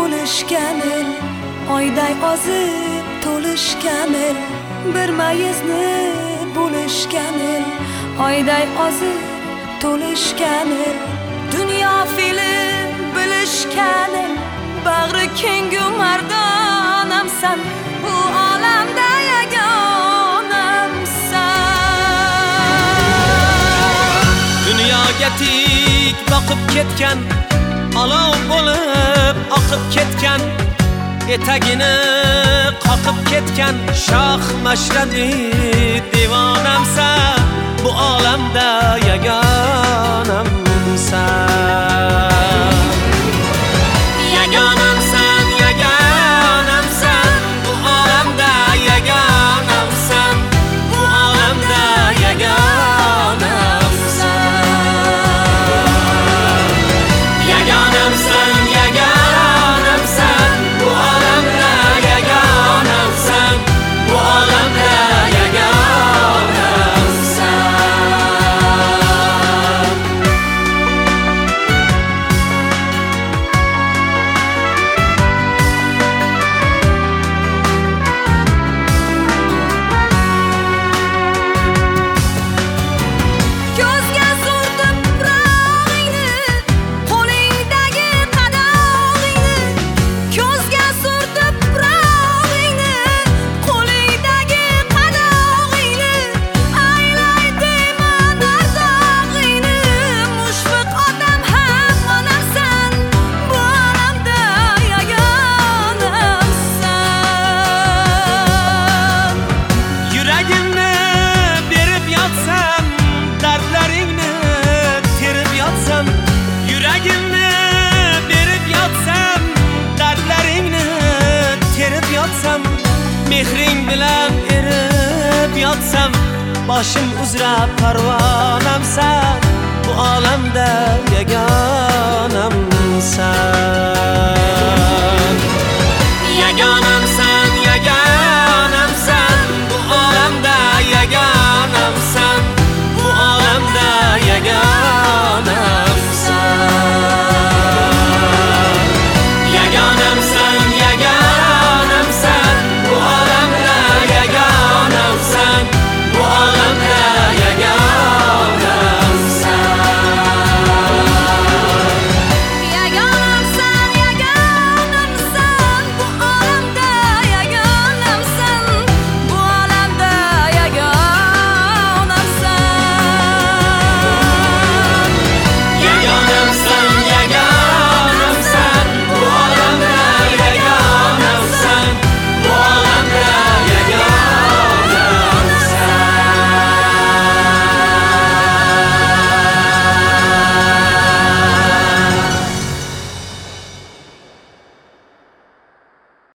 bo'lishgan el, oyday ozib to'lishgan el, bir mayizni bo'lishgan el, oyday ozib to'lishgan el, dunyo film bilishgan el, bag'ri kengu mardonamsan, bu olamda yagonamsan. Dunyoga tik boqib ketgan, olov bo'lib oqib ketgan, etagini qoqib ketgan shoh Mashrabi devonamsan, bu olamda yagonamsan. Yagonamsan, yagonamsan, bu olamda yagonamsan, bu olamda yagonamsan. Yagonamsan, yagonamsan, bu olamda yagonamsan, bu olamda mehring bilan erib yotsam, boshim uzra parvonamsan, bu olamda yagonamsan. Yagonamsan,